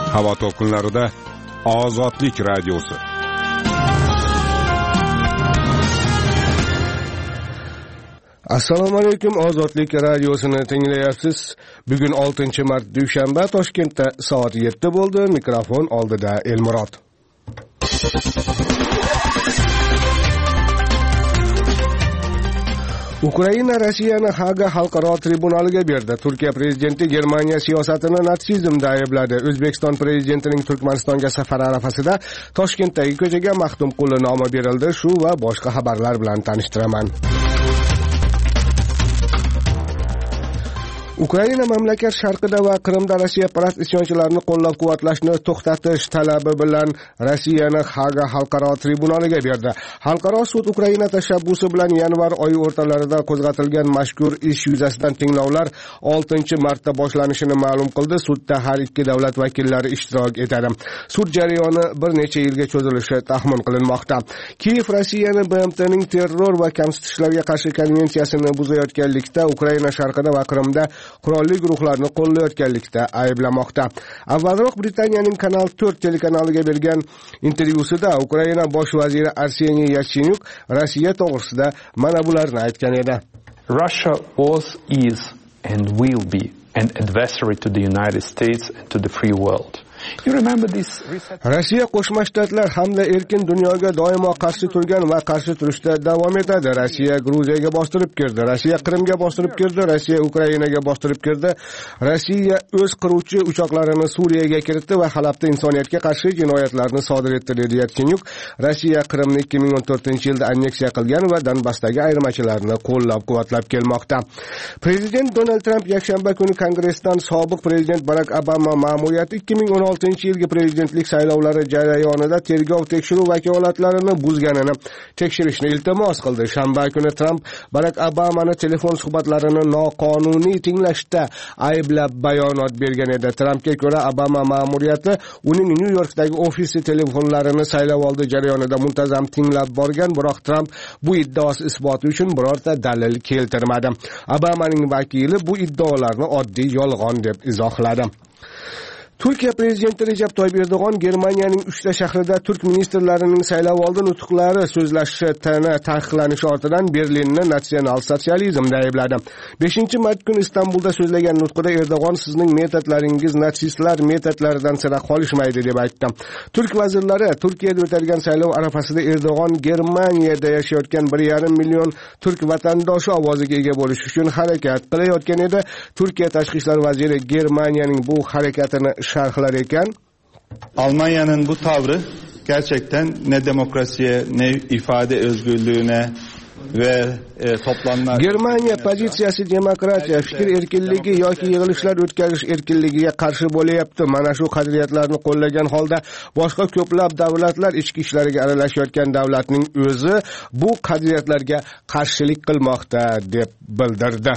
Havo to'lqinlarida Ozodlik radiosi. Assalomu alaykum, Ozodlik radiosini tinglayapsiz. Bugun 6-mart dushanba, Toshkentda soat 7 bo'ldi. Mikrofon oldida Elmurod. Ukraina Rossiyani Haga xalqaro tribunaliga berdi. Turkiya prezidenti Germaniya siyosatini natsizmda aybladi. O'zbekiston prezidentining Turkmanistonga safari arafasida Toshkentdagi ko'chaga Maxtumquli nomi berildi. Shu va boshqa xabarlar bilan tanishtiraman. Ukraina mamlakat sharqida va Qrimda Rossiyaparast isyonchilarni qo'llab-quvvatlashni to'xtatish talabi bilan Rossiyani Haga xalqaro tribunaliga berdi. Xalqaro sud Ukraina tashabbusi bilan yanvar oyi o'rtalarida qo'zg'atilgan mazkur ish yuzasidan tinglovlar 6-martda boshlanishini ma'lum qildi. Sudda har ikki davlat vakillari ishtirok etadi. Sud jarayoni bir necha yilga cho'zilishi taxmin qilinmoqda. Kiyev Rossiyani BMTning terror va kamsitishlarga qarshi konvensiyasini buzayotganlikda, Ukraina sharqida va Qrimda qurolli guruhlarni qo'llayotganlikda ayblamoqda. Avvalroq Britaniyaning Kanal 4 telekanaliga bergan intervyusida Ukraina bosh vaziri Arseniy Yatsenyuk Rossiya to'g'risida mana bularni aytgan edi. Russia was, is and will be an adversary to the United States and to the free world. Rossiya Qo'shma Shtatlar hamda erkin dunyoga doimo qarshi turgan va qarshi turishda davom etadi. Rossiya Gruziyaga bostirib kirdi, Rossiya Qrimga bostirib kirdi, Rossiya Ukrainaga bostirib kirdi. Rossiya o'z qiruvchi uchoqlarini Suriyaga kiritdi va Halabda insoniyatga qarshi jinoyatlarni sodir etdi, dedi Yatsenyuk. Rossiya Qrimni 2014-yilda anneksiya qilgan va Donbassdagi ayirmachilarni qo'llab-quvvatlab kelmoqda. Prezident Donald Tramp yakshanba kuni Kongressdan sobiq prezident Barak Obama ma'muriyati 2016-yilgi prezidentlik saylovlari jarayonida tergov tekshiruv vakolatlarini buzganini tekshirishni iltimos qildi. Shanba kuni Tramp Barak Obamani telefon suhbatlarini noqonuniy tinglashda ayblab bayonot bergan edi. Trampga ko'ra, Obama ma'muriyati uning New Yorkdagi ofisi telefonlarini saylovoldi jarayonida muntazam tinglab borgan, biroq Tramp bu iddaosi isboti uchun birorta dalil keltirmadi. Obamaning vakili bu iddaolarni oddiy yolg'on deb izohladi. Turkiya prezidenti Recep Tayyip Erdo'g'on Germaniyaning 3 shahrida turk ministrlarining saylovoldi nutqlari so'zlashi taqiqlanishi ortidan Berlinni natsional sotsializmda aybladi. 5-mart kuni Istanbulda so'zlagan nutqida Erdo'g'on sizning metodlaringiz natsistlar metodlaridan sira qolishmaydi deb aytdi. Turk vazirlari Turkiyada o'tadigan saylov arafasida Erdo'g'on Germaniyada yashayotgan 1,5 million turk vatandoshi ovoziga ega bo'lish uchun harakat qilayotgan edi. Turkiya tashqi ishlar vaziri Germaniyaning bu harakatini şarkılar ekan. Almanya'nın bu tavrı gerçekten ne demokrasiye ne ifade özgürlüğüne ve toplanma Germaniya pozitsiyasi demokratiya, fikr erkinligi yoki yig'ilishlar o'tkazish erkinligiga qarshi bo'layapti. Mana shu qadriyatlarni qo'llagan holda boshqa ko'plab davlatlar ichki ishlariga aralashayotgan davlatning o'zi bu qadriyatlarga qarshilik qilmoqda deb bildirdi.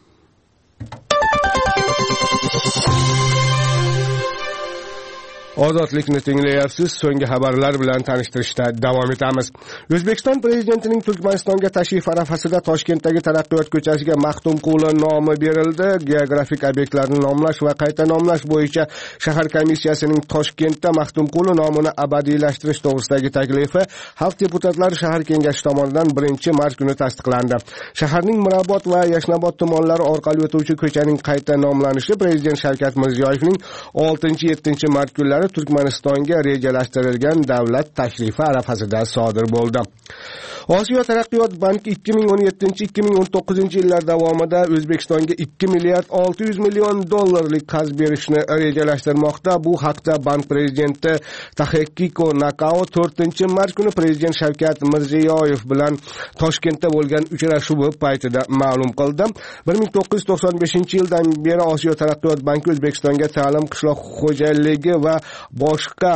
Ozodlikni tinglayapsiz. So'nggi xabarlar bilan tanishtirishda davom etamiz. O'zbekiston prezidentining Turkmanistonga tashrif arafasida Toshkentdagi Taraqqiyot ko'chasiga Maxtumquli nomi berildi. Geografik obyektlarni nomlash va qayta nomlash bo'yicha shahar komissiyasining Toshkentda Maxtumquli nomini abadiylashtirish to'g'risidagi taklifi Xalq deputatlari shahar kengashi tomonidan 1-mart kuni tasdiqlandi. Shaharning Mirobod va Yashnobod tumanlari orqali o'tuvchi ko'chaning qayta nomlanishi prezident Shavkat Mirziyoyevning 6-7-mart kunlari Turkmanistonga rejalashtirilgan davlat tashrifi arafasida sodir bo'ldi. Osiyo taraqqiyot banki 2017-2019 yillar davomida O'zbekistonga 2 milliard 600 million dollarlik qarz berishni rejalashtirmoqda. Bu haqda bank prezidenti Tahekiko Nakao 4-mart kuni prezident Shavkat Mirziyoyev bilan Toshkentda bo'lgan uchrashuvi paytida ma'lum qildi. 1995-yildan beri Osiyo taraqqiyot banki O'zbekistonga ta'lim, qishloq xo'jaligi va boshqa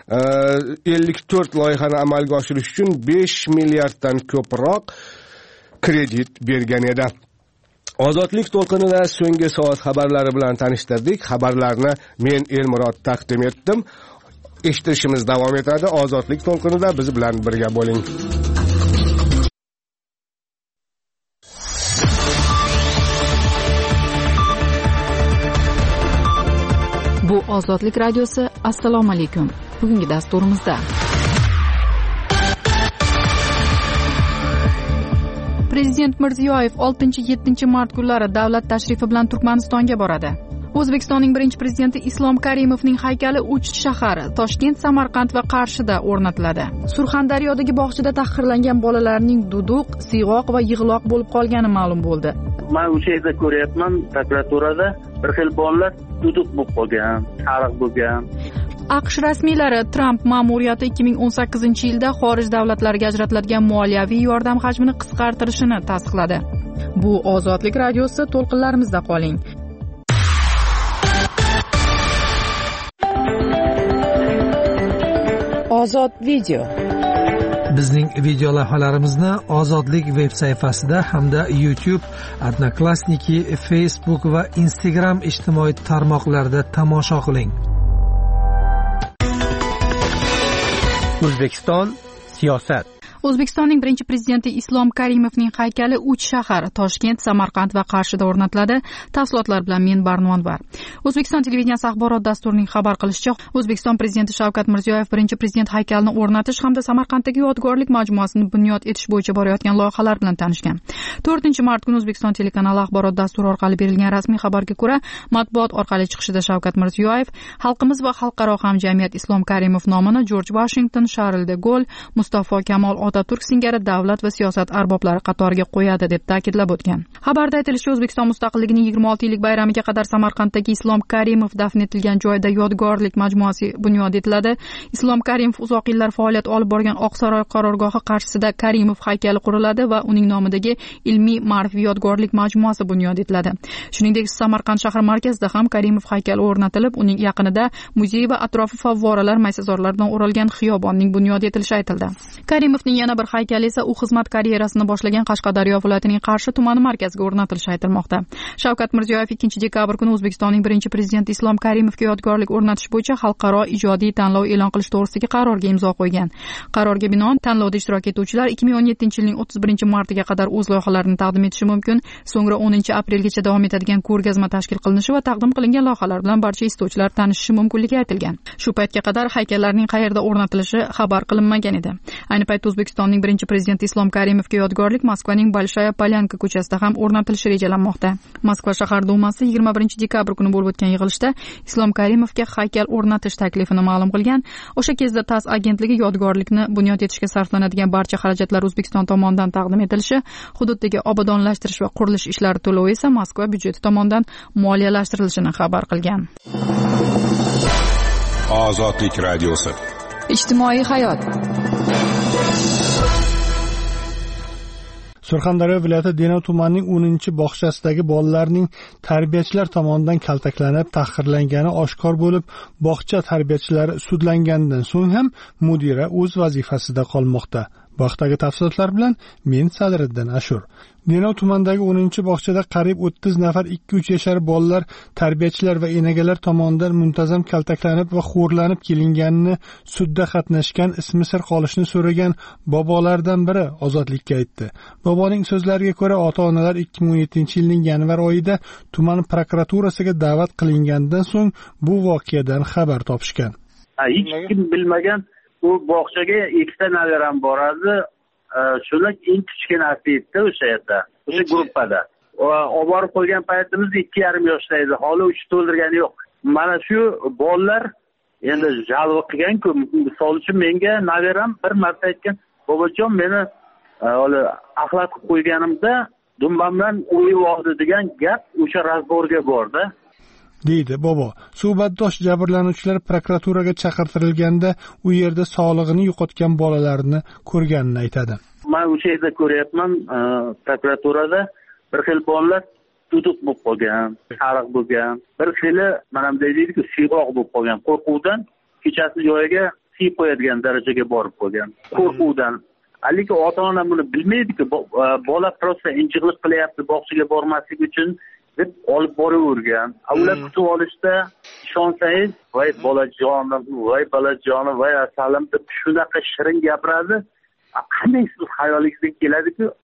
54 loyihani amalga oshirish uchun 5 milliarddan ko'proq kredit bergan edi. Ozodlik to'lqinida so'nggi soat xabarlari bilan tanishtirdik. Xabarlarni men Elmurod taqdim etdim. Eshitishimiz davom etadi. Ozodlik to'lqinida biz bilan birga bo'ling. Bu Ozodlik radiosi, assalomu alaykum. Bugungi dasturimizda Prezident Mirziyoyev 6-7 mart kunlari davlat tashrifi bilan Turkmanistonga boradi. O'zbekistonning birinchi prezidenti Islom Karimovning haykali 3 shahar Toshkent, Samarqand va Qarshida o'rnatiladi. Surxondaryodagi bog'chada tahqirlangan bolalarning duduq, siyg'oq va yig'loq bo'lib qolgani ma'lum bo'ldi. Men o'sha yerda ko'ryapman, prokuraturada bir xil bolalar duduq bo'lib qolgan, sariq bo'lgan. AQSh rasmiylari Tramp ma'muriyati 2018-yilda xorij davlatlariga ajratiladigan moliyaviy yordam hajmini qisqartirishini tasdiqladi. Bu Ozodlik radiosi, to'lqinlarimizda qoling. Ozod video. Bizning video lavhalarimizni Ozodlik veb sayfasida hamda YouTube, Odnoklassniki, Facebook va Instagram ijtimoiy tarmoqlarida tomosha qiling. O'zbekiston siyosat. O'zbekistonning birinchi prezidenti Islom Karimovning haykali 3 shahar Toshkent, Samarqand va Qarshida o'rnatiladi. Tafsilotlar bilan men Barnonvar. O'zbekiston televideniyasi axborot dasturining xabar qilishicha, O'zbekiston prezidenti Shavkat Mirziyoyev birinchi prezident haykalini o'rnatish hamda Samarqanddagi yodgorlik majmuasini bunyod etish bo'yicha borayotgan loyihalar bilan tanishgan. 4-mart kuni O'zbekiston telekanali axborot dasturi orqali berilgan rasmiy xabarga ko'ra, matbuot orqali chiqishida Shavkat Mirziyoyev xalqimiz va xalqaro hamjamiyat Islom Karimov nomini Jorj Vashington, Sharl de Gol, Mustafa Kamol Otaturk singari davlat va siyosat arboblari qatoriga qo'yadi deb ta'kidlab o'tgan. Xabarda aytilishicha, O'zbekiston mustaqilligining 26-yillik bayramiga qadar Samarqanddagi Islom Karimov dafn etilgan joyda yodgorlik majmuasi bunyod etiladi. Islom Karimov uzoq yillar faoliyat olib borgan Oqsaroy qarorgohi qarshisida Karimov haykali quriladi va uning nomidagi ilmiy ma'rifiy yodgorlik majmuasi bunyod etiladi. Shuningdek, Samarqand shahar markazida ham Karimov haykali o'rnatilib, uning yaqinida muzey va atrofi favvoralar, maysazorlardan o'ralgan xiyobonning bunyod etilishi aytildi. Karimovning yana bir haykali esa u xizmat karyerasini boshlagan Qashqadaryo viloyatining Qarshi tumani markaziga o'rnatilishi aytilmoqda. Shavkat Mirziyoyev 2-dekabr kuni O'zbekistonning birinchi prezidenti Islom Karimovga yodgorlik o'rnatish bo'yicha xalqaro ijodiy tanlov e'lon qilish to'g'risidagi qarorga imzo qo'ygan. Qarorga binoan tanlovda ishtirok etuvchilar 2017-yilning 31-martiga qadar o'z loyihalarini taqdim etishi mumkin. So'ngra 10-aprelgacha davom etadigan ko'rgazma tashkil qilinishi va taqdim qilingan loyihalar bilan barcha istovchilar tanishishi mumkinligi aytilgan. Shu paytga qadar haykallarning qayerda o'rnatilishi xabar qilinmagan edi. Ayni paytda O'zbekistonning birinchi prezidenti Islom Karimovga yodgorlik Moskvaning Bolshaya Polyanka ko'chasida ham o'rnatilishi rejalanmoqda. Moskva shahar dumasi 21-dekabr kuni bo'lib o'tgan yig'ilishda Islom Karimovga haykal o'rnatish taklifini ma'lum qilgan. O'sha kezda TASS agentligi yodgorlikni bunyod etishga sarflanadigan barcha xarajatlar O'zbekiston tomonidan taqdim etilishi, hududdagi obodonlashtirish va qurilish ishlari to'lovi esa Moskva byudjeti tomonidan moliyalashtirilishini xabar qilgan. Ozodlik radiosi. Ijtimoiy hayot. Surxondaryo viloyati Denov tumanining 10-bog'chasidagi bolalarning tarbiyachilar tomonidan kaltaklanib, tahqirlangani oshkor bo'lib, bog'cha tarbiyachilari sudlangandan so'ng ham mudira o'z vazifasida qolmoqda. Bu haqdagi tafsilotlar bilan men Sadriddin Ashur. Denov tumanidagi 10-bog'chada qariyb 30 nafar 2-3 yashar bolalar tarbiyachilar va enagalar tomonidan muntazam kaltaklanib va xo'rlanib kelinganini sudda qatnashgan ismi sir qolishni so'ragan bobolardan biri Ozodlikka aytdi. Boboning so'zlariga ko'ra, ota-onalar 2017-yilning yanvar oyida tuman prokuraturasiga da'vat qilingandan so'ng bu voqeadan xabar topishgan. Hech kim bilmagan u bog'chaga 2 ta navaram boradi. Shuni eng kichkinasi edi o'sha yerda, o'sha gruppada. Olib borib qo'ygan paytimizda 2,5 yoshda edi. Hali 3 to'ldirgani yo'q. Mana shu bolalar endi jalb qilgan-ku, misol uchun menga navaram bir marta aytgan, "Bobojon, meni axlat qilib qo'yganimda dumbamdan o'yib oldi" degan gap o'sha razborga bordi. deydi bobo. Suhbatdosh jabrlanuvchilar prokuraturaga chaqirtirilganda u yerda sog'lig'ini yo'qotgan bolalarni ko'rganini aytadi. Men o'sha yerda ko'ryapman, prokuraturada bir xil bolalar duduq bo'lib qolgan, sariq bo'lgan, bir xili mana bunday deydi-ku, siyg'oq bo'lib qolgan, qo'rquvdan kechasi joyiga siyib qo'yadigan darajaga borib qolgan, qo'rquvdan. Lekin ota-ona buni bilmaydi-ku, bola prosta injiqlik qilyapti, bog'chaga bormaslik uchun deb olib boravergan. Ular kutib olishda ishonsangiz, voy bolajonim, voy bolajonim, voy asalim deb shunaqa shirin gapiradi. Qanday siz xayolingizga keladi-ku,